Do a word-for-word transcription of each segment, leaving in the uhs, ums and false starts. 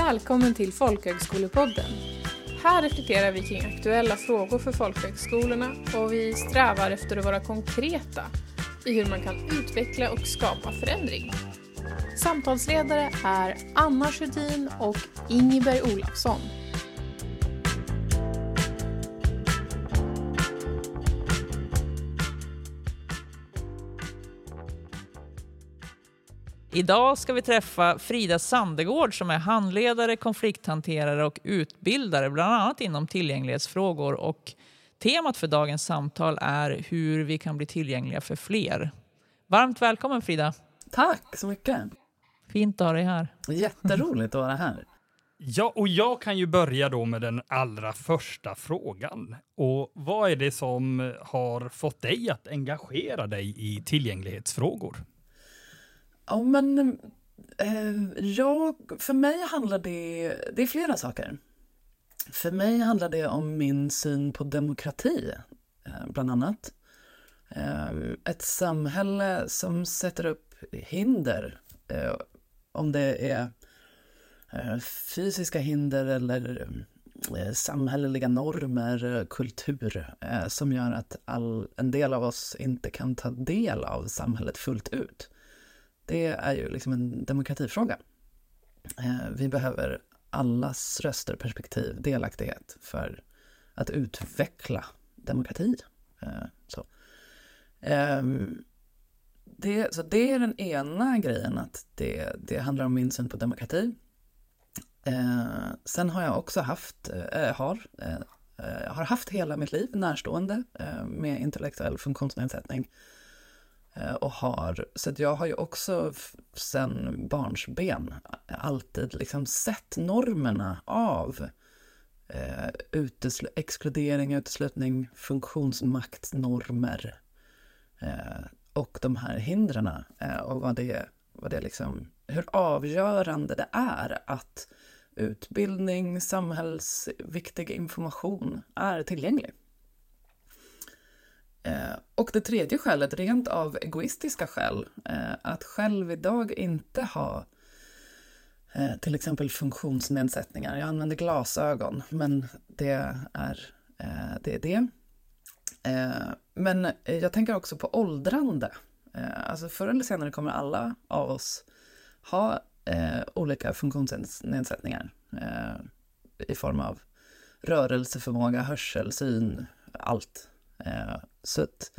Välkommen till Folkhögskolepodden. Här reflekterar vi kring aktuella frågor för folkhögskolorna och vi strävar efter att vara konkreta i hur man kan utveckla och skapa förändring. Samtalsledare är Anna Sjödin och Ingeberg Olafsson. Idag ska vi träffa Frida Sandegård som är handledare, konflikthanterare och utbildare bland annat inom tillgänglighetsfrågor, och temat för dagens samtal är hur vi kan bli tillgängliga för fler. Varmt välkommen Frida. Tack så mycket. Fint att ha dig här. Jätteroligt att vara här. Ja, och jag kan ju börja då med den allra första frågan. Och vad är det som har fått dig att engagera dig i tillgänglighetsfrågor? Ja, men eh, jag, för mig handlar det, det är flera saker. För mig handlar det om min syn på demokrati, eh, bland annat. Eh, ett samhälle som sätter upp hinder, eh, om det är eh, fysiska hinder eller eh, samhälleliga normer, kultur, eh, som gör att all, en del av oss inte kan ta del av samhället fullt ut. Det är ju liksom en demokratifråga. Eh, vi behöver allas röster, perspektiv, delaktighet för att utveckla demokrati. Eh, så. Eh, det, så det är den ena grejen, att det, det handlar om min syn på demokrati. Eh, sen har jag också haft, eh, har, eh, har haft hela mitt liv närstående eh, med intellektuell funktionsnedsättning. Och har, så att jag har ju också sedan barnsben alltid liksom sett normerna av eh, utesl- exkludering, uteslutning, funktionsmaktsnormer eh, och de här hindren eh, och vad det, vad det liksom, hur avgörande det är att utbildning, samhällsviktig information är tillgänglig. Och det tredje skälet, rent av egoistiska skäl, att själv idag inte ha till exempel funktionsnedsättningar. Jag använder glasögon, men det är det. Är det. Men jag tänker också på åldrande. Alltså förr eller senare kommer alla av oss ha olika funktionsnedsättningar i form av rörelseförmåga, hörsel, syn, allt. Så att,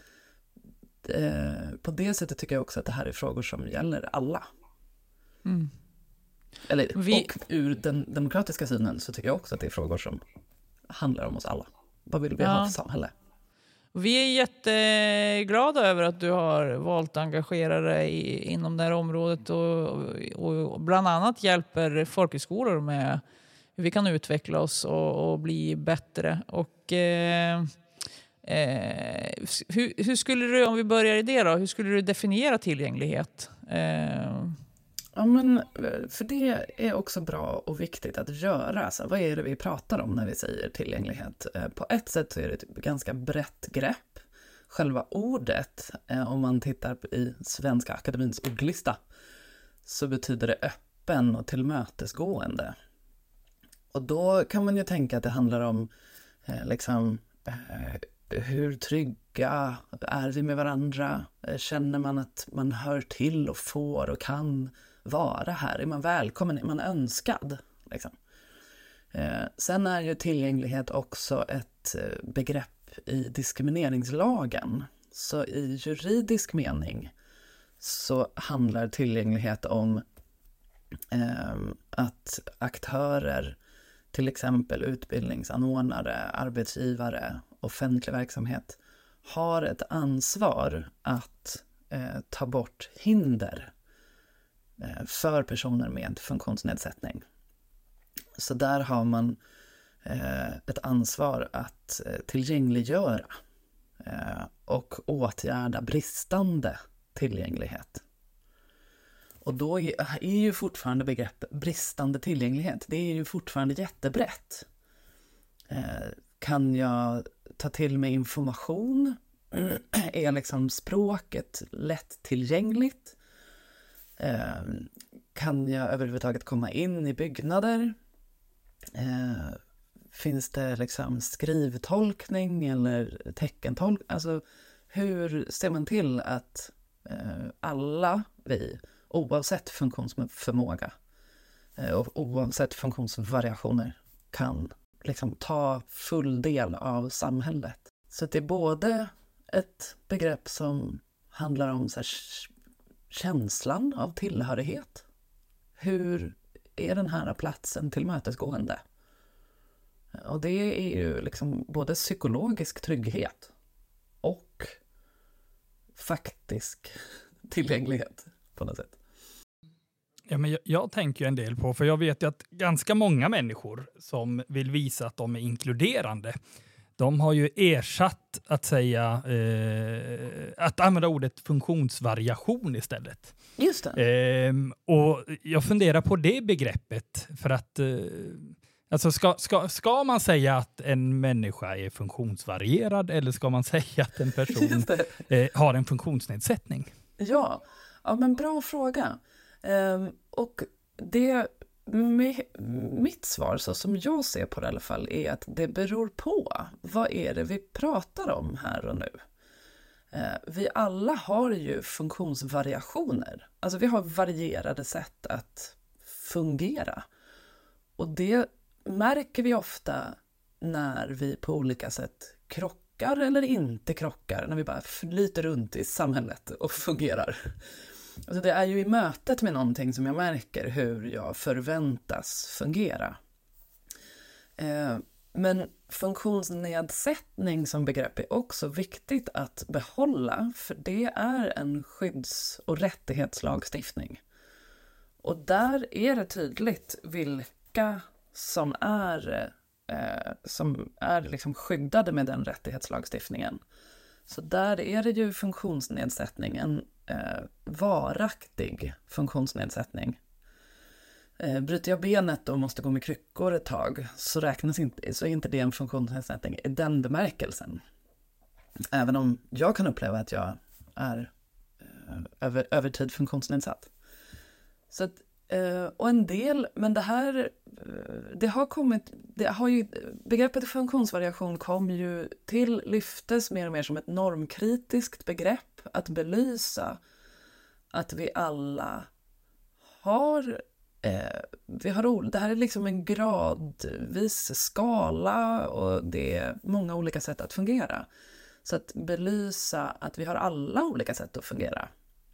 eh, på det sättet tycker jag också att det här är frågor som gäller alla. Mm. Eller, Vi... Och ur den demokratiska synen så tycker jag också att det är frågor som handlar om oss alla. Vad vill vi ja. ha för samhälle? Vi är jätteglada över att du har valt att engagera dig inom det här området och, och bland annat hjälper folkhögskolor med hur vi kan utveckla oss och, och bli bättre. Och... Eh, Eh, hur, hur skulle du, om vi börjar i det då, hur skulle du definiera tillgänglighet? Eh. Ja, men för det är också bra och viktigt att göra. Alltså, vad är det vi pratar om när vi säger tillgänglighet? Eh, på ett sätt så är det ett ganska brett grepp. Själva ordet, eh, om man tittar i Svenska Akademins ordlista, så betyder det öppen och tillmötesgående. Och då kan man ju tänka att det handlar om eh, liksom eh, hur trygga är vi med varandra? Känner man att man hör till och får och kan vara här? Är man välkommen? Är man önskad? Liksom. Eh, sen är ju tillgänglighet också ett begrepp i diskrimineringslagen. Så i juridisk mening så handlar tillgänglighet om eh, att aktörer, till exempel utbildningsanordnare, arbetsgivare, offentlig verksamhet, har ett ansvar att eh, ta bort hinder eh, för personer med funktionsnedsättning. Så där har man eh, ett ansvar att eh, tillgängliggöra eh, och åtgärda bristande tillgänglighet. Och då är, är ju fortfarande begreppet bristande tillgänglighet, det är ju fortfarande jättebrett. Eh, kan jag ta till mig information? Är liksom språket lättillgängligt? Eh, kan jag överhuvudtaget komma in i byggnader? Eh, finns det liksom skrivtolkning eller teckentolkning? Alltså hur ser man till att eh, alla vi, oavsett funktionsförmåga eh, och oavsett funktionsvariationer, kan liksom ta full del av samhället? Så det är både ett begrepp som handlar om så här, känslan av tillhörighet. Hur är den här platsen tillmötesgående? Och det är ju liksom både psykologisk trygghet och faktisk tillgänglighet på något sätt. Ja, men jag, jag tänker ju en del på, för jag vet ju att ganska många människor som vill visa att de är inkluderande, de har ju ersatt att säga eh, att använda ordet funktionsvariation istället. Just det. Eh, och jag funderar på det begreppet för att eh, alltså ska, ska, ska man säga att en människa är funktionsvarierad eller ska man säga att en person eh, har en funktionsnedsättning? Ja, ja men bra fråga. Um, och det med, mitt svar, så som jag ser på det i alla fall, är att det beror på. Vad är det vi pratar om här och nu? Uh, vi alla har ju funktionsvariationer. Alltså vi har varierade sätt att fungera. Och det märker vi ofta när vi på olika sätt krockar eller inte krockar, när vi bara flyter runt i samhället och fungerar. Alltså det är ju i mötet med någonting som jag märker hur jag förväntas fungera. Eh, men funktionsnedsättning som begrepp är också viktigt att behålla, för det är en skydds- och rättighetslagstiftning. Och där är det tydligt vilka som är, eh, som är liksom skyddade med den rättighetslagstiftningen. Så där är det ju funktionsnedsättning, en eh, varaktig funktionsnedsättning. Eh, bryter jag benet och måste gå med kryckor ett tag, så räknas inte, så är inte det en funktionsnedsättning i den bemärkelsen. Även om jag kan uppleva att jag är eh, över, över tid funktionsnedsatt. Så att, eh, och en del, men det här, det har kommit, det har ju, begreppet funktionsvariation kom ju till, lyftes mer och mer som ett normkritiskt begrepp att belysa att vi alla har, eh, vi har, det här är liksom en gradvis skala och det är många olika sätt att fungera. Så att belysa att vi har alla olika sätt att fungera.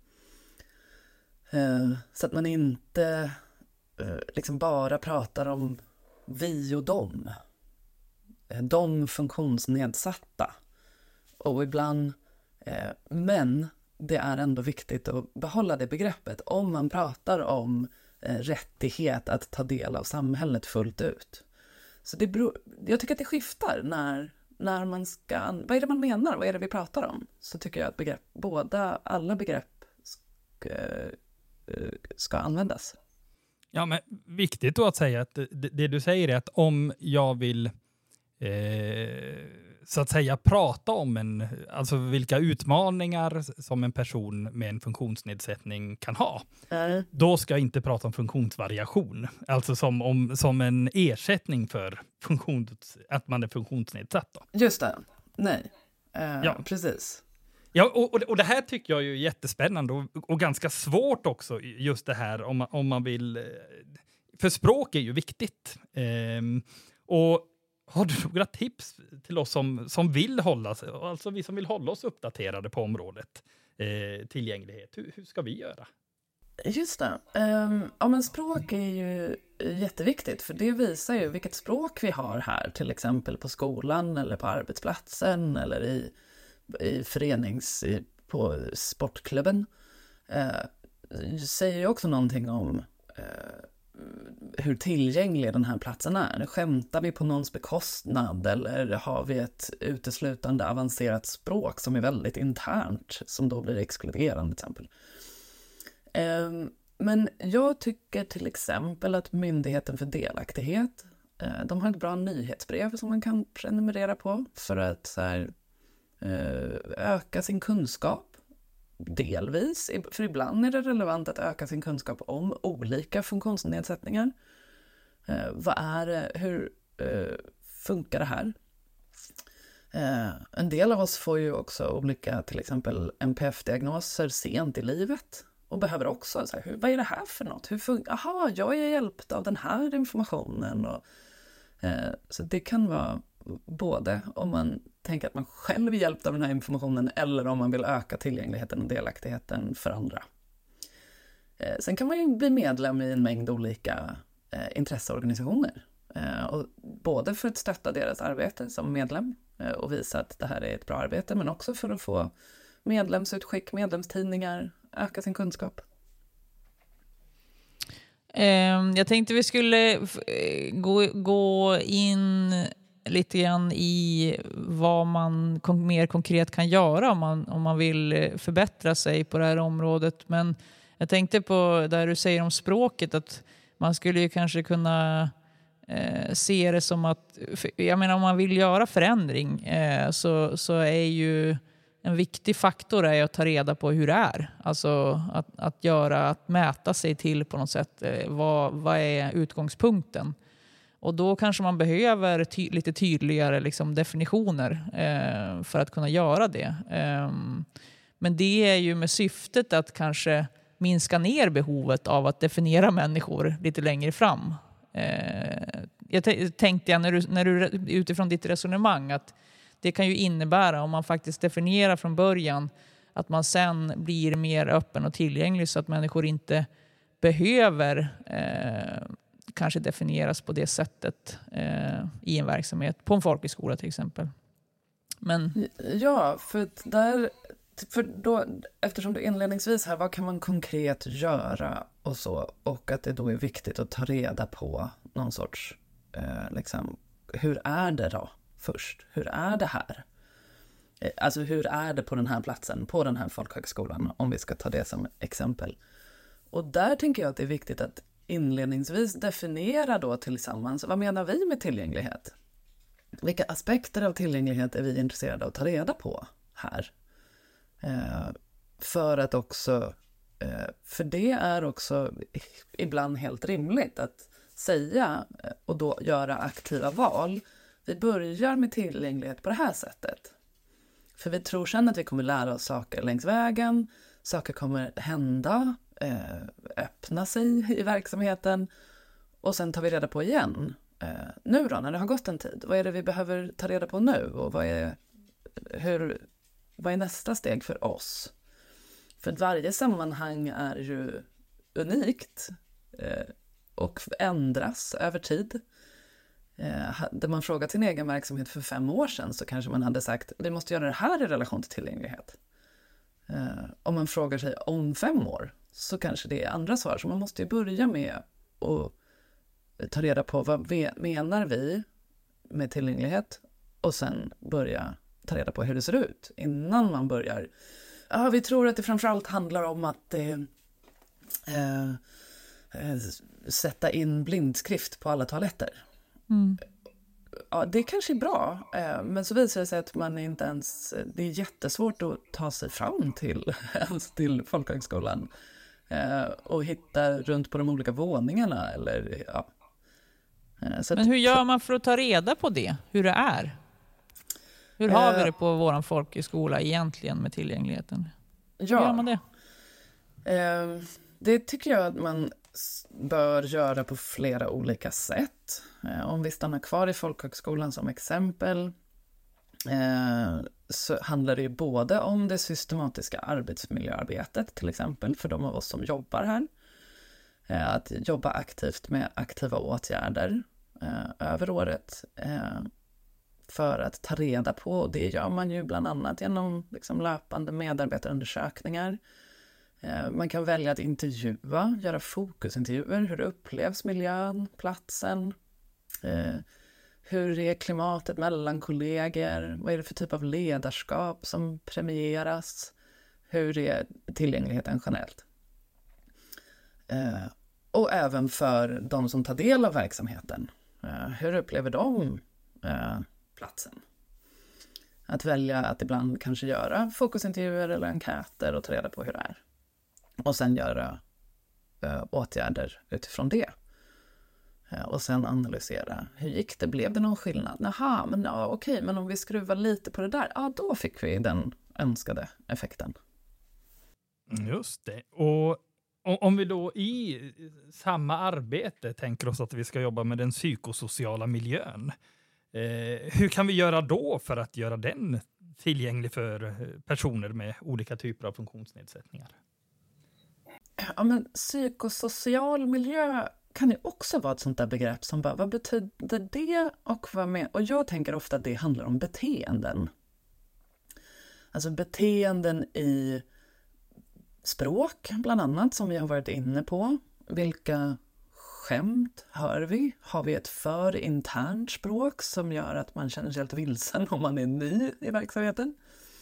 Eh, så att man inte eh, liksom bara pratar om vi och dem. Eh, de funktionsnedsatta. Och ibland, eh, men det är ändå viktigt att behålla det begreppet om man pratar om eh, rättighet att ta del av samhället fullt ut. Så det beror, jag tycker att det skiftar när, när man ska, vad är det man menar, vad är det vi pratar om? Så tycker jag att begrepp, båda, alla begrepp ska, ska användas. Ja, men viktigt då att säga att det, det du säger är att om jag vill eh, så att säga prata om en, alltså vilka utmaningar som en person med en funktionsnedsättning kan ha. Mm. Då ska jag inte prata om funktionsvariation. Alltså som, om, som en ersättning för funktions, att man är funktionsnedsatt. Då. Just det. Nej. Uh, ja. Precis. Ja, och, och det här tycker jag är ju jättespännande och, och ganska svårt också, just det här om man, om man vill, för språk är ju viktigt. Ehm, och har du några tips till oss som, som vill hålla sig, alltså vi som vill hålla oss uppdaterade på området eh, tillgänglighet, hur, hur ska vi göra? Just det. Um, ja, men språk är ju jätteviktigt, för det visar ju vilket språk vi har här, till exempel på skolan eller på arbetsplatsen eller i i förenings, i, på sportklubben, eh, säger ju också någonting om eh, hur tillgänglig den här platsen är. Skämtar vi på någons bekostnad eller har vi ett uteslutande avancerat språk som är väldigt internt som då blir exkluderande till exempel. Eh, men jag tycker till exempel att Myndigheten för delaktighet, eh, de har ett bra nyhetsbrev som man kan prenumerera på för att så här, öka sin kunskap delvis, för ibland är det relevant att öka sin kunskap om olika funktionsnedsättningar. Eh, vad är det, hur eh, funkar det här? Eh, en del av oss får ju också olika, till exempel N P F-diagnoser sent i livet och behöver också, så här, hur, vad är det här för något? Hur fun- Aha, jag är hjälpt av den här informationen. Och, eh, så det kan vara både om man tänker att man själv är hjälpt av den här informationen eller om man vill öka tillgängligheten och delaktigheten för andra. Eh, sen kan man ju bli medlem i en mängd olika eh, intresseorganisationer. Eh, och både för att stötta deras arbete som medlem eh, och visa att det här är ett bra arbete, men också för att få medlemsutskick, medlemstidningar, öka sin kunskap. Jag tänkte vi skulle gå, gå in lite grann i vad man kon- mer konkret kan göra om man, om man vill förbättra sig på det här området. Men jag tänkte på det du säger om språket, att man skulle ju kanske kunna eh, se det som att, jag menar om man vill göra förändring eh, så, så är ju en viktig faktor är att ta reda på hur det är. Alltså att, att göra, att mäta sig till på något sätt. Eh, vad, vad är utgångspunkten? Och då kanske man behöver ty- lite tydligare liksom, definitioner eh, för att kunna göra det. Eh, men det är ju med syftet att kanske minska ner behovet av att definiera människor lite längre fram. Eh, jag t- tänkte jag när du, när du utifrån ditt resonemang att det kan ju innebära om man faktiskt definierar från början att man sen blir mer öppen och tillgänglig så att människor inte behöver eh, kanske definieras på det sättet eh, i en verksamhet, på en folkhögskola till exempel. Men... Ja, för där, för då, eftersom du inledningsvis här, vad kan man konkret göra och så, och att det då är viktigt att ta reda på någon sorts, eh, liksom, hur är det då först? Hur är det här? Eh, alltså hur är det på den här platsen, på den här folkhögskolan, om vi ska ta det som exempel. Och där tänker jag att det är viktigt att inledningsvis definiera då tillsammans, vad menar vi med tillgänglighet? Vilka aspekter av tillgänglighet är vi intresserade av att ta reda på här? Eh, för att också, eh, för det är också ibland helt rimligt att säga och då göra aktiva val. Vi börjar med tillgänglighet på det här sättet. För vi tror sen att vi kommer lära oss saker längs vägen, saker kommer hända, eh, öppna sig i verksamheten och sen tar vi reda på igen. Eh, nu då, när det har gått en tid, vad är det vi behöver ta reda på nu och vad är, hur, vad är nästa steg för oss? För att varje sammanhang är ju unikt eh, och ändras över tid. Eh, hade man frågat sin egen verksamhet för fem år sedan så kanske man hade sagt vi måste göra det här i relation till tillgänglighet. Eh, om man frågar sig om fem år så kanske det är andra svar. Så man måste ju börja med att ta reda på vad vi, menar vi med tillgänglighet och sen börja ta reda på hur det ser ut innan man börjar. Ja, vi tror att det framförallt handlar om att eh, eh, sätta in blindskrift på alla toaletter. Mm. Ja, det kanske är bra, eh, men så visar det sig att man inte ens, det är jättesvårt att ta sig fram till, till folkhögskolan eh, och hitta runt på de olika våningarna. Eller, ja. eh, så Men att, hur gör man för att ta reda på det, hur det är? Hur har eh, vi det på vår folkhögskola egentligen med tillgängligheten? Hur ja, gör man det? Eh, det tycker jag att man bör göra på flera olika sätt. Eh, om vi stannar kvar i folkhögskolan som exempel eh, så handlar det ju både om det systematiska arbetsmiljöarbetet, till exempel för de av oss som jobbar här. Eh, att jobba aktivt med aktiva åtgärder eh, över året eh, för att ta reda på, och det gör man ju bland annat genom liksom, löpande medarbetarundersökningar. Man kan välja att intervjua, göra fokusintervjuer. Hur upplevs miljön, platsen? Eh, hur är klimatet mellan kollegor? Vad är det för typ av ledarskap som premieras? Hur är tillgängligheten generellt? Eh, och även för de som tar del av verksamheten. Eh, hur upplever de eh, platsen? Att välja att ibland kanske göra fokusintervjuer eller enkäter och ta reda på hur det är. Och sen göra uh, åtgärder utifrån det. Uh, och sen analysera, hur gick det? Blev det någon skillnad? Naha, men ja, okej, men om vi skruvar lite på det där, ja, då fick vi den önskade effekten. Just det. Och om vi då i samma arbete tänker oss att vi ska jobba med den psykosociala miljön, eh, hur kan vi göra då för att göra den tillgänglig för personer med olika typer av funktionsnedsättningar? Ja, men psykosocial miljö kan ju också vara ett sånt där begrepp som bara, vad betyder det och vad med? Och jag tänker ofta att det handlar om beteenden. Alltså beteenden i språk, bland annat, som vi har varit inne på. Vilka skämt hör vi? Har vi ett för internt språk som gör att man känner sig helt vilsen om man är ny i verksamheten?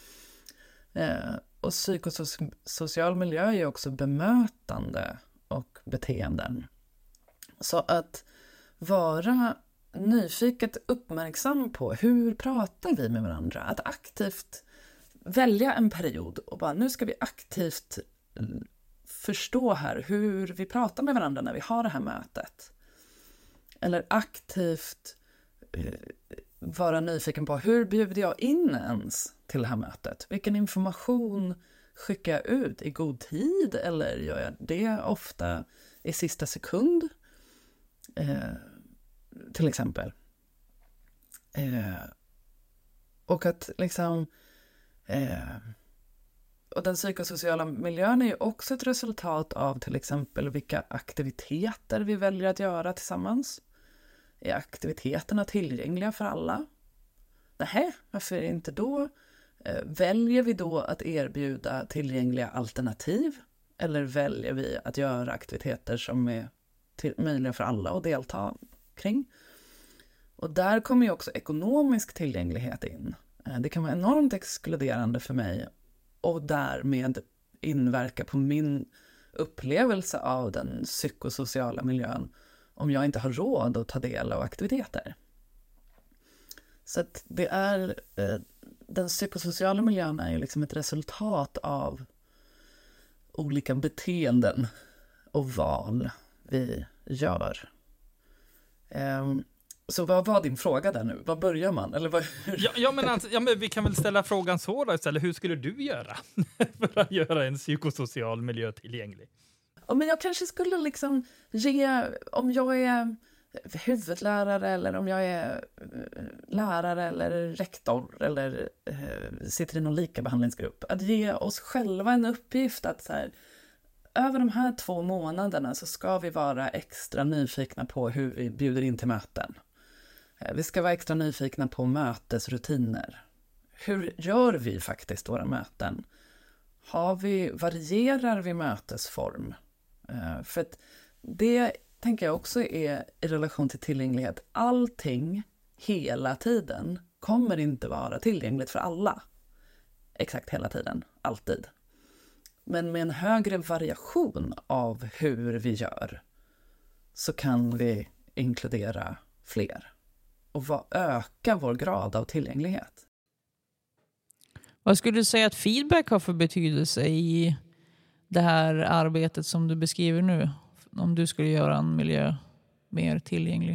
Eh, och psykosocial miljö är också bemötande och beteenden. Så att vara nyfiket uppmärksam på hur pratar vi med varandra? Att aktivt välja en period och bara, nu ska vi aktivt förstå här hur vi pratar med varandra när vi har det här mötet. Eller aktivt eh, vara nyfiken på, hur bjuder jag in ens till det här mötet? Vilken information skickar jag ut i god tid, eller gör jag det ofta i sista sekund? Eh, till exempel. Eh, och att liksom Eh, och den psykosociala miljön är ju också ett resultat av till exempel vilka aktiviteter vi väljer att göra tillsammans. Är aktiviteterna tillgängliga för alla? Nej, varför inte då? Eh, väljer vi då att erbjuda tillgängliga alternativ? Eller väljer vi att göra aktiviteter som är till, möjliga för alla att delta kring? Och där kommer ju också ekonomisk tillgänglighet in. Det kan vara enormt exkluderande för mig och därmed inverka på min upplevelse av den psykosociala miljön om jag inte har råd att ta del av aktiviteter. Så att det är, den psykosociala miljön är ju liksom ett resultat av olika beteenden och val vi gör. Um, Så vad var din fråga där nu? Vad börjar man? Eller vad, ja, ja, men alltså, ja, men vi kan väl ställa frågan så då istället. Hur skulle du göra för att göra en psykosocial miljö tillgänglig? Ja, men jag kanske skulle liksom ge, om jag är huvudlärare eller om jag är lärare eller rektor eller eh, sitter i någon likabehandlingsgrupp, att ge oss själva en uppgift att så här, över de här två månaderna så ska vi vara extra nyfikna på hur vi bjuder in till möten. Vi ska vara extra nyfikna på mötesrutiner. Hur gör vi faktiskt våra möten? Har vi, varierar vi mötesform? För att det tänker jag också är i relation till tillgänglighet. Allting hela tiden kommer inte vara tillgängligt för alla. Exakt hela tiden, alltid. Men med en högre variation av hur vi gör så kan vi inkludera fler och va- öka vår grad av tillgänglighet. Vad skulle du säga att feedback har för betydelse i det här arbetet som du beskriver nu? Om du skulle göra en miljö mer tillgänglig.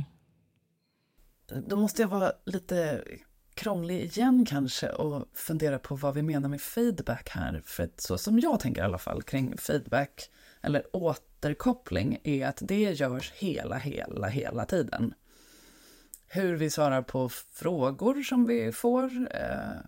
Då måste jag vara lite krånglig igen kanske och fundera på vad vi menar med feedback här. För att så som jag tänker i alla fall kring feedback eller återkoppling är att det görs hela, hela, hela tiden. Hur vi svarar på frågor som vi får. Eh,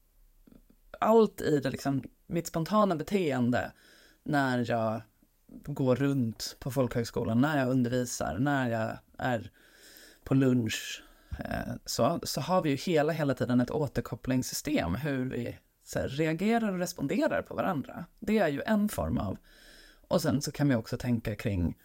allt i det liksom, mitt spontana beteende när jag går runt på folkhögskolan, när jag undervisar, när jag är på lunch. Så, så har vi ju hela, hela tiden ett återkopplingssystem hur vi så här, reagerar och responderar på varandra. Det är ju en form av. Och sen så kan vi också tänka kring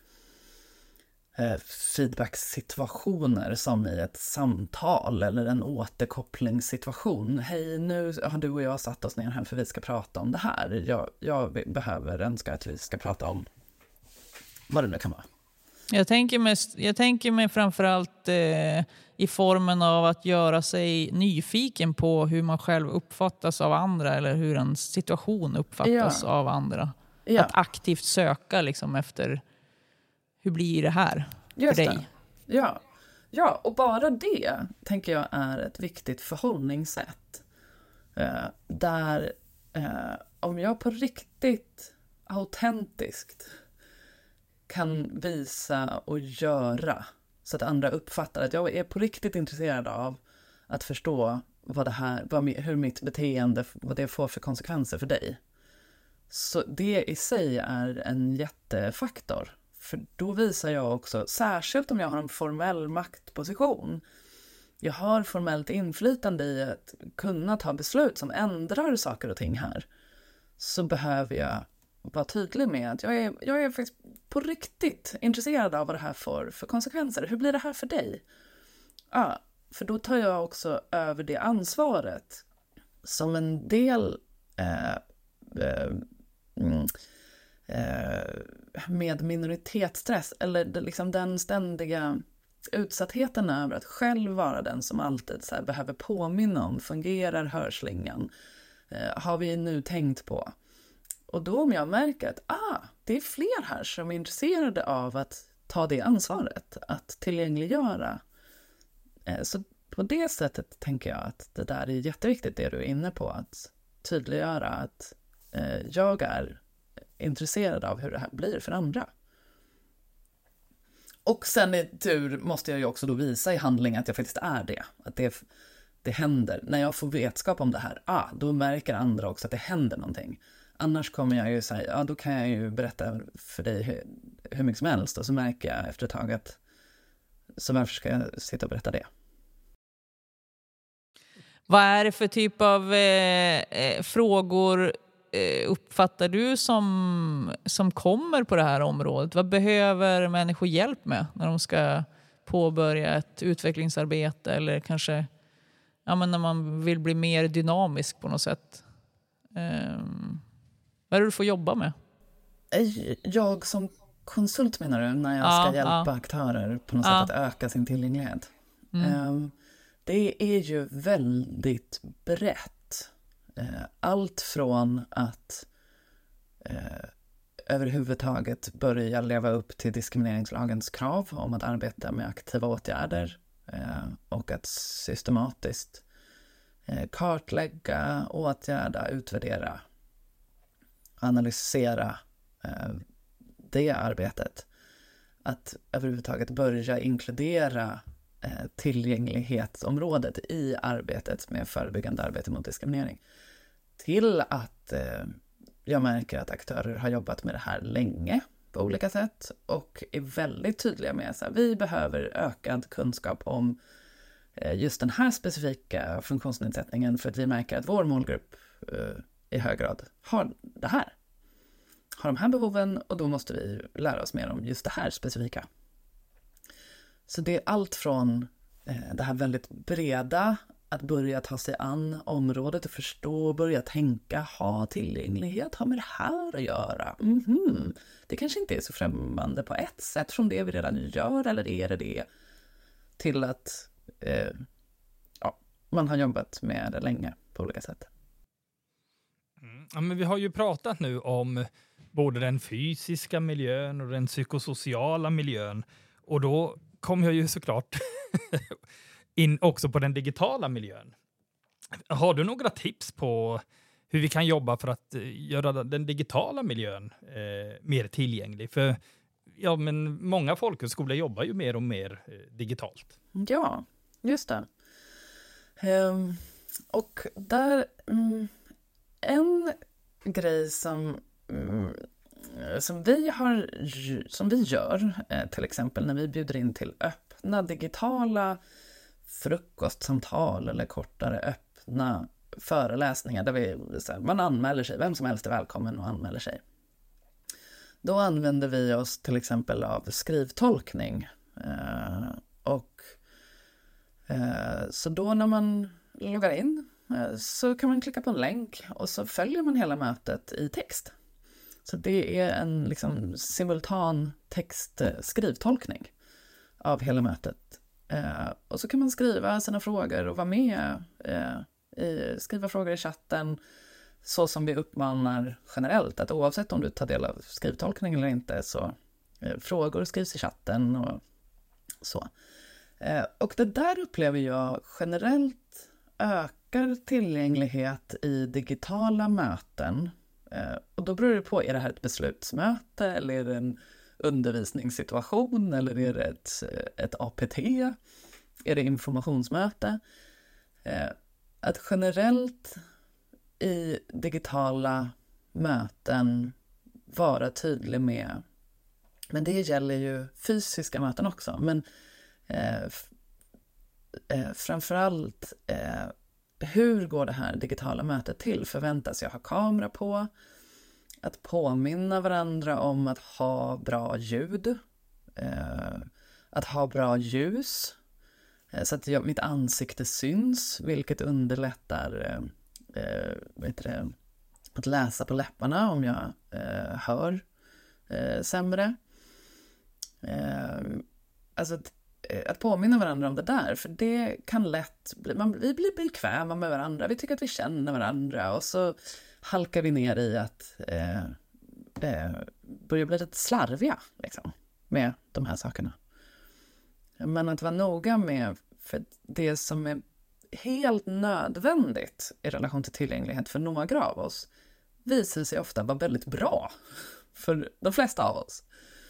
eh, feedback-situationer som i ett samtal eller en återkopplingssituation. Hej, nu har du och jag satt oss ner här för vi ska prata om det här. Jag, jag behöver önska att vi ska prata om vad det nu kan vara. Jag tänker mig, jag tänker mig framförallt eh, i formen av att göra sig nyfiken på hur man själv uppfattas av andra eller hur en situation uppfattas Ja. av andra. Ja. Att aktivt söka liksom efter hur blir det här Just för det. dig? Ja. Ja, och bara det tänker jag är ett viktigt förhållningssätt. Eh, där eh, om jag på riktigt autentiskt kan visa och göra så att andra uppfattar att jag är på riktigt intresserad av att förstå vad det här, vad, hur mitt beteende, vad det får för konsekvenser för dig. Så det i sig är en jättefaktor. För då visar jag också, särskilt om jag har en formell maktposition, jag har formellt inflytande i att kunna ta beslut som ändrar saker och ting här, så behöver jag vara tydlig med att jag är, jag är faktiskt på riktigt intresserad av vad det här får för konsekvenser. Hur blir det här för dig? Ja, för då tar jag också över det ansvaret som en del eh, eh, mm, eh, med minoritetsstress, eller det, liksom den ständiga utsattheten över att själv vara den som alltid så här behöver påminna om, fungerar hörslingan? Eh, har vi nu tänkt på? Och då om jag märker att ah, det är fler här som är intresserade av att ta det ansvaret, att tillgängliggöra. Eh, så på det sättet tänker jag att det där är jätteviktigt, det du är inne på, att tydliggöra att eh, jag är intresserad av hur det här blir för andra. Och sen i tur måste jag ju också då visa i handling att jag faktiskt är det. Att det, det händer. När jag får vetskap om det här, ah, då märker andra också att det händer någonting. Annars kommer jag ju säga, ja då kan jag ju berätta för dig hur, hur mycket som helst. Och så märker jag efter ett tag att, så varför ska jag sitta och berätta det? Vad är det för typ av eh, eh, frågor eh, uppfattar du som, som kommer på det här området? Vad behöver människor hjälp med när de ska påbörja ett utvecklingsarbete eller kanske ja, men när man vill bli mer dynamisk på något sätt? Eh, vad är det du får jobba med? Jag som konsult menar du, när jag ja, ska hjälpa ja. aktörer på något ja. sätt att öka sin tillgänglighet? Mm. Um, det är ju väldigt brett. Uh, allt från att uh, överhuvudtaget börja leva upp till diskrimineringslagens krav om att arbeta med aktiva åtgärder uh, och att systematiskt uh, kartlägga, åtgärda, utvärdera, analysera uh, det arbetet. Att överhuvudtaget börja inkludera eh, tillgänglighetsområdet i arbetet med förebyggande arbete mot diskriminering. Till att eh, jag märker att aktörer har jobbat med det här länge på olika sätt och är väldigt tydliga med att vi behöver ökad kunskap om eh, just den här specifika funktionsnedsättningen för att vi märker att vår målgrupp eh, i hög grad har det här. Har de här behoven och då måste vi lära oss mer om just det här specifika. Så det är allt från eh, det här väldigt breda, att börja ta sig an området och förstå, börja tänka, ha tillgänglighet, ha med det här att göra. Mm-hmm. Det kanske inte är så främmande på ett sätt från det vi redan gör, eller är det det? Till att eh, ja, man har jobbat med det länge på olika sätt. Mm. Ja, men vi har ju pratat nu om både den fysiska miljön och den psykosociala miljön. Och då kom jag ju såklart in också på den digitala miljön. Har du några tips på hur vi kan jobba för att göra den digitala miljön eh, mer tillgänglig? För ja, men många folkhögskolor jobbar ju mer och mer eh, digitalt. Ja, just det. Um, och där... Um, en grej som... Um, som vi har som vi gör eh, till exempel när vi bjuder in till öppna digitala frukostsamtal eller kortare öppna föreläsningar där vi, så här, man anmäler sig, vem som helst är välkommen och anmäler sig. Då använder vi oss till exempel av skrivtolkning eh, och eh, så då när man loggar in eh, så kan man klicka på en länk och så följer man hela mötet i text. Så det är en liksom simultan text-skrivtolkning av hela mötet. Eh, och så kan man skriva sina frågor och vara med, eh, i, skriva frågor i chatten så som vi uppmanar generellt, att oavsett om du tar del av skrivtolkning eller inte, så eh, frågor skrivs i chatten och så. Eh, och det där upplever jag generellt ökar tillgänglighet i digitala möten. Eh, och då beror det på, är det här ett beslutsmöte eller är det en undervisningssituation eller är det ett, ett A P T? Är det informationsmöte? Eh, att generellt i digitala möten vara tydlig med, men det gäller ju fysiska möten också, men eh, f- eh, framförallt eh, hur går det här digitala mötet till? Förväntas jag ha kamera på? Att påminna varandra om att ha bra ljud, eh, att ha bra ljus, eh, så att jag, mitt ansikte syns, vilket underlättar eh, eh, vet det, att läsa på läpparna om jag eh, hör eh, sämre. Eh, alltså att, att påminna varandra om det där, för det kan lätt bli, man, vi blir bekväma med varandra, vi tycker att vi känner varandra och så halkar vi ner i att eh, eh, börja bli lite slarviga liksom, med de här sakerna. Men att vara noga med, för det som är helt nödvändigt i relation till tillgänglighet för några av oss visar sig ofta vara väldigt bra för de flesta av oss.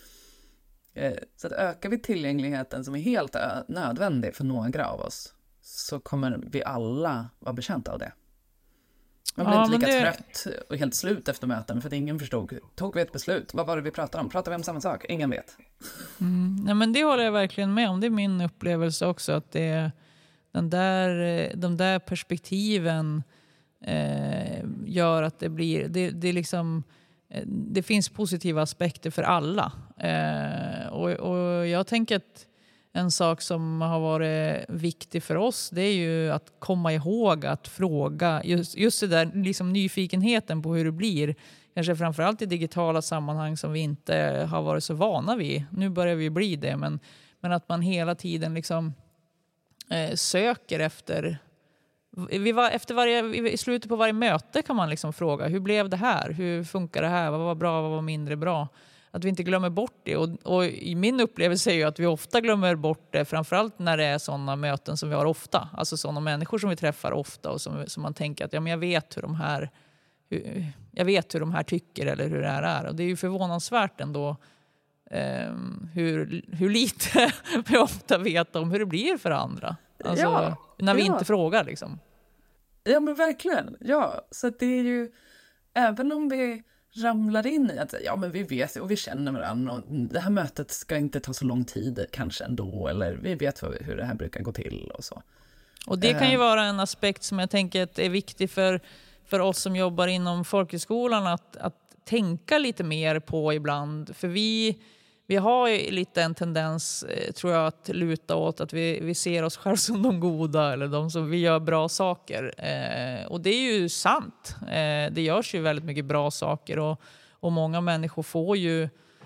Eh, så att ökar vi tillgängligheten som är helt ö- nödvändig för några av oss, så kommer vi alla vara betjänta av det. Man blir Ja, inte lika det... trött och helt slut efter möten för att ingen förstod. Tog vi ett beslut? Vad var det vi pratade om? Pratar vi om samma sak? Ingen vet. Mm. Nej, men det håller jag verkligen med om. Det är min upplevelse också, att det är den där, de där perspektiven eh, gör att det blir, det, det är liksom, det finns positiva aspekter för alla. Eh, och, och jag tänker att en sak som har varit viktig för oss, det är ju att komma ihåg att fråga, just, just det där liksom nyfikenheten på hur det blir, kanske framförallt i digitala sammanhang som vi inte har varit så vana vid. Nu börjar vi bli det, men, men att man hela tiden liksom eh, söker efter, vi var, efter varje, i slutet på varje möte kan man liksom fråga, hur blev det här? Hur funkar det här? Vad var bra? Vad var mindre bra? Att vi inte glömmer bort det. Och, och i min upplevelse är ju att vi ofta glömmer bort det. Framförallt när det är sådana möten som vi har ofta. Alltså sådana människor som vi träffar ofta. Och som, som man tänker att ja, men jag vet hur de här hur, jag vet hur de här tycker eller hur det här är. Och det är ju förvånansvärt ändå eh, hur, hur lite vi ofta vet om hur det blir för andra. Alltså, ja, när vi ja. inte frågar liksom. Ja, men verkligen. Ja, så att det är ju, även om vi ramlar in i att ja, men vi vet och vi känner varandra och det här mötet ska inte ta så lång tid kanske ändå, eller vi vet hur det här brukar gå till och så. Och det kan ju vara en aspekt som jag tänker att är viktig för, för oss som jobbar inom folkhögskolan att, att tänka lite mer på ibland. För vi, vi har ju lite en tendens, tror jag, att luta åt att vi, vi ser oss själva som de goda eller de som vi gör bra saker. Eh, och det är ju sant. Eh, det görs ju väldigt mycket bra saker och, och många människor får ju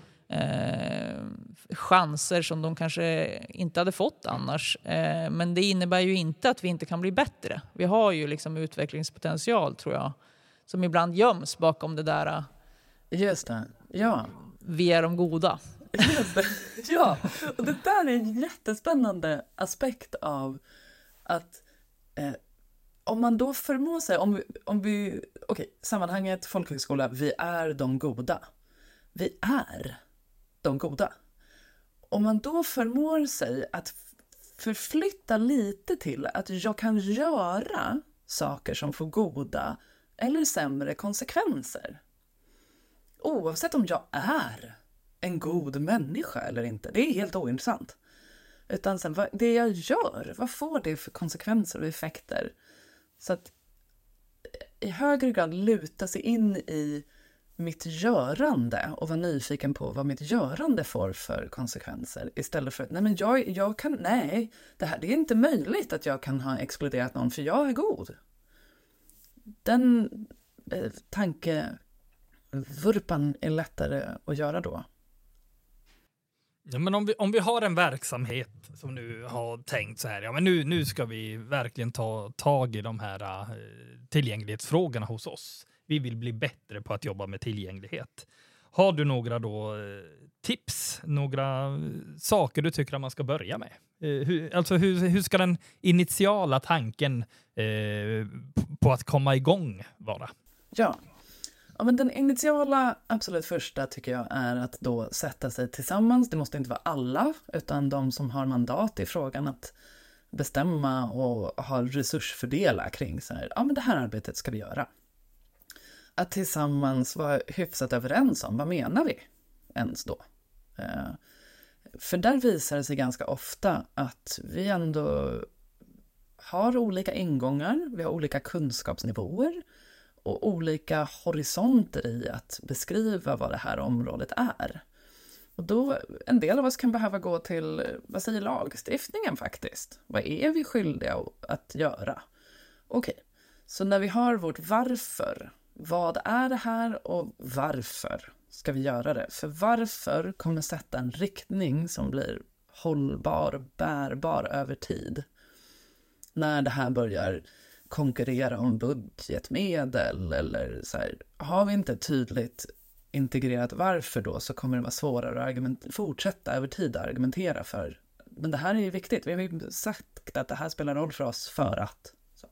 eh, chanser som de kanske inte hade fått annars. Eh, men det innebär ju inte att vi inte kan bli bättre. Vi har ju liksom utvecklingspotential, tror jag, som ibland göms bakom det där. Just det, ja. Vi är de goda. Ja, och det där är en jättespännande aspekt av att eh, om man då förmår sig, om vi, om vi okej, okay, sammanhanget folkhögskola, vi är de goda. Vi är de goda. Om man då förmår sig att förflytta lite till att jag kan göra saker som får goda eller sämre konsekvenser. Oavsett om jag är en god människa eller inte. Det är helt ointressant. Utan sen, vad, det jag gör, vad får det för konsekvenser och effekter? Så att i högre grad luta sig in i mitt görande och vara nyfiken på vad mitt görande får för konsekvenser. Istället för att, nej men jag, jag kan, nej, det här det är inte möjligt att jag kan ha exkluderat någon för jag är god. Den eh, tanke vurpan är lättare att göra då? Ja, men om vi, om vi har en verksamhet som nu har tänkt så här, ja men nu, nu ska vi verkligen ta tag i de här uh, tillgänglighetsfrågorna hos oss. Vi vill bli bättre på att jobba med tillgänglighet. Har du några då uh, tips, några uh, saker du tycker att man ska börja med? Uh, hur, alltså hur, hur ska den initiala tanken uh, på att komma igång vara? Ja. Ja, men den initiala, absolut första tycker jag är att då sätta sig tillsammans. Det måste inte vara alla, utan de som har mandat i frågan att bestämma och ha resursfördela kring så här, ja men det här arbetet ska vi göra. Att tillsammans vara hyfsat överens om, vad menar vi ens då? Eh, för där visar det sig ganska ofta att vi ändå har olika ingångar, vi har olika kunskapsnivåer, och olika horisonter i att beskriva vad det här området är. Och då, en del av oss kan behöva gå till, vad säger lagstiftningen faktiskt? Vad är vi skyldiga att göra? Okej, så när vi har vårt varför, vad är det här och varför ska vi göra det? För varför kommer sätta en riktning som blir hållbar och bärbar över tid. När det här börjar konkurrera om budgetmedel eller så här, har vi inte tydligt integrerat varför då, så kommer det vara svårare att argument- fortsätta över tid att argumentera för. Men det här är ju viktigt, vi har ju sagt att det här spelar roll för oss för att. Så,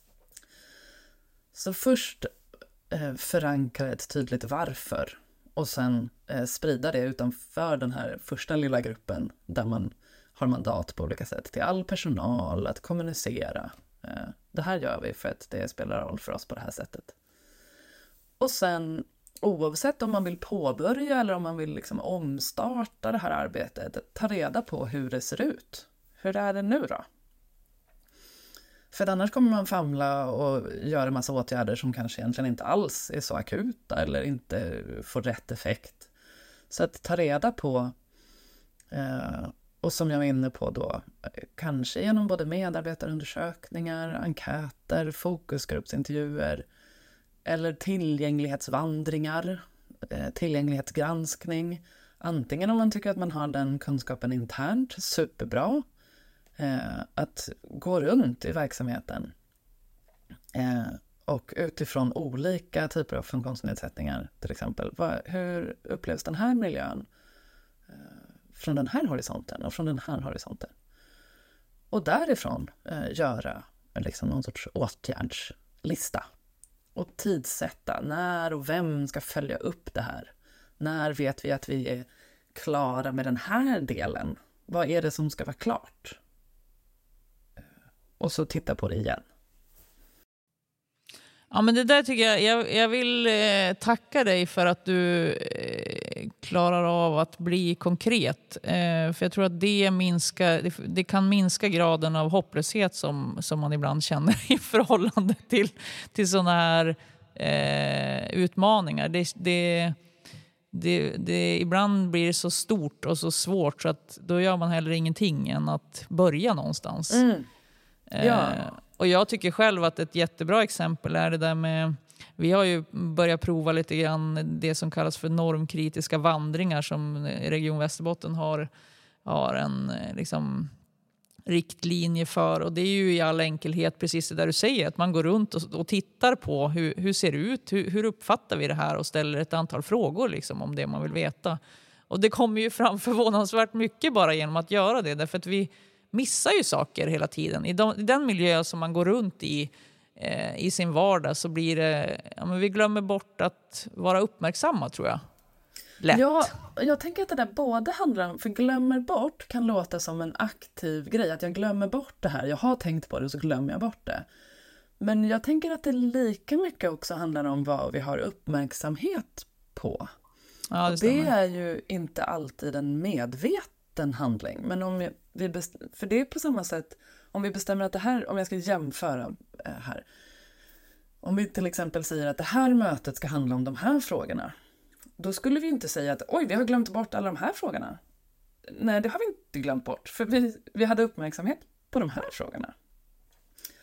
så först eh, förankra ett tydligt varför och sen eh, sprida det utanför den här första lilla gruppen där man har mandat på olika sätt till all personal att kommunicera. Det här gör vi för att det spelar roll för oss på det här sättet. Och sen, oavsett om man vill påbörja eller om man vill liksom omstarta det här arbetet, ta reda på hur det ser ut. Hur är det nu då? För annars kommer man famla och göra en massa åtgärder som kanske egentligen inte alls är så akuta eller inte får rätt effekt. Så att ta reda på, eh, och som jag var inne på då, kanske genom både medarbetarundersökningar, enkäter, fokusgruppsintervjuer eller tillgänglighetsvandringar, eh, tillgänglighetsgranskning. Antingen om man tycker att man har den kunskapen internt, superbra, eh, att gå runt i verksamheten eh, och utifrån olika typer av funktionsnedsättningar till exempel. Vad, hur upplevs den här miljön från den här horisonten och från den här horisonten? Och därifrån eh, göra liksom någon sorts åtgärdslista och tidsätta när och vem ska följa upp det här. När vet vi att vi är klara med den här delen? Vad är det som ska vara klart? Och så titta på det igen. Ja, men det där tycker jag, jag, jag vill eh, tacka dig för att du eh, klarar av att bli konkret. Eh, för jag tror att det, minskar, det, det kan minska graden av hopplöshet som, som man ibland känner i förhållande till, till sådana här eh, utmaningar. Det, det, det, det, ibland blir det så stort och så svårt så att då gör man heller ingenting än att börja någonstans. Mm. Ja. Eh, Och jag tycker själv att ett jättebra exempel är det där med, vi har ju börjat prova lite grann det som kallas för normkritiska vandringar som Region Västerbotten har, har en liksom riktlinje för. Och det är ju i all enkelhet precis det där du säger, att man går runt och, och tittar på hur, hur ser det ut, hur, hur uppfattar vi det här och ställer ett antal frågor liksom om det man vill veta. Och det kommer ju fram förvånansvärt mycket bara genom att göra det, därför att vi missar ju saker hela tiden. I, de, i den miljö som man går runt i eh, i sin vardag så blir det, ja, men vi glömmer bort att vara uppmärksamma, tror jag. Lätt. Ja, jag tänker att det där både handlar om, för glömmer bort kan låta som en aktiv grej, att jag glömmer bort det här, jag har tänkt på det så glömmer jag bort det. Men jag tänker att det lika mycket också handlar om vad vi har uppmärksamhet på. Ja, det, det är ju inte alltid en medveten handling, men om vi best- för det är på samma sätt, om vi bestämmer att det här, om jag ska jämföra här, om vi till exempel säger att det här mötet ska handla om de här frågorna, då skulle vi inte säga att oj, vi har glömt bort alla de här frågorna. Nej, det har vi inte glömt bort, för vi, vi hade uppmärksamhet på de här frågorna.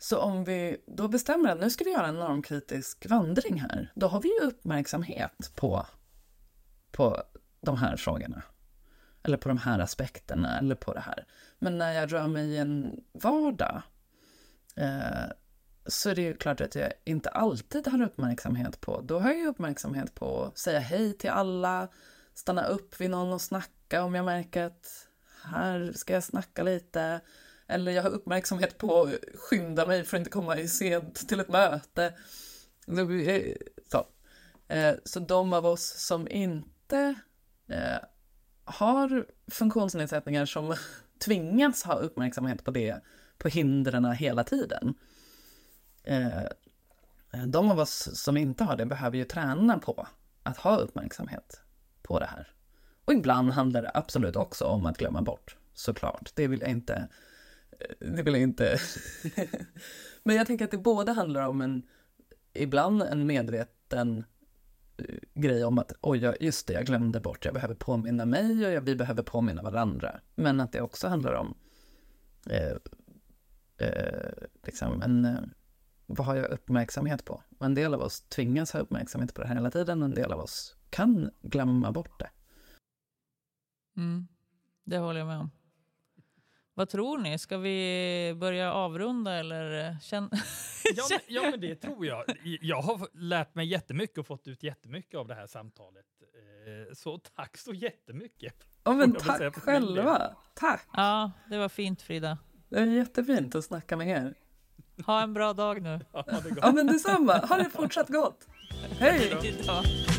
Så om vi då bestämmer att nu ska vi göra en normkritisk vandring här, då har vi ju uppmärksamhet på, på de här frågorna. Eller på de här aspekterna, eller på det här. Men när jag rör mig i en vardag eh, så är det ju klart att jag inte alltid har uppmärksamhet på. Då har jag ju uppmärksamhet på att säga hej till alla, stanna upp vid någon och snacka om jag märker att här ska jag snacka lite. Eller jag har uppmärksamhet på att skynda mig för att inte komma i sent till ett möte. Så, eh, så de av oss som inte eh, har funktionsnedsättningar som tvingas ha uppmärksamhet på det, på hindren hela tiden. Eh, de av oss som inte har det behöver ju träna på att ha uppmärksamhet på det här. Och ibland handlar det absolut också om att glömma bort, såklart. Det vill jag inte... Det vill jag inte... Men jag tänker att det både handlar om en... Ibland en medveten grej om att oj, just det, jag glömde bort. Jag behöver påminna mig och jag, vi behöver påminna varandra. Men att det också handlar om... Eh, eh, liksom en... Eh, vad har jag uppmärksamhet på? Och en del av oss tvingas ha uppmärksamhet på det här hela tiden. En del av oss kan glömma bort det. Mm, det håller jag med om. Vad tror ni? Ska vi börja avrunda eller känna... ja, men, ja, men det tror jag. Jag har lärt mig jättemycket och fått ut jättemycket av det här samtalet. Så tack så jättemycket. Ja, men tack själva. Tack. Ja, det var fint, Frida. Det är jättefint att snacka med er. Ha en bra dag nu. Ja, det ja men detsamma. Ha det fortsatt gott. Hej! Hej då.